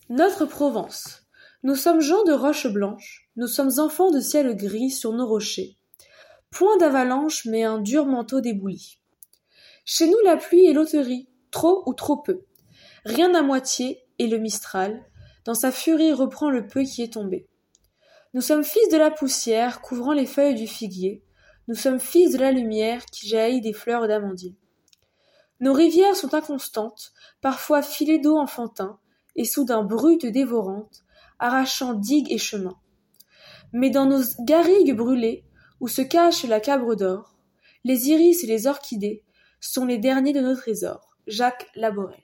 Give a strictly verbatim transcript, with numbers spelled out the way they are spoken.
Notre Provence. Nous sommes gens de roches blanches, nous sommes enfants de ciel gris sur nos rochers. Point d'avalanche mais un dur manteau d'ébouli. Chez nous la pluie est loterie, trop ou trop peu. Rien à moitié, et le Mistral, dans sa furie reprend le peu qui est tombé. Nous sommes fils de la poussière couvrant les feuilles du figuier, nous sommes fils de la lumière qui jaillit des fleurs d'amandier. Nos rivières sont inconstantes, parfois filées d'eau enfantin, et soudain brutes dévorantes, arrachant digues et chemins. Mais dans nos garrigues brûlées, où se cache la cabre d'or, les iris et les orchidées sont les derniers de nos trésors. Jacques Laborel.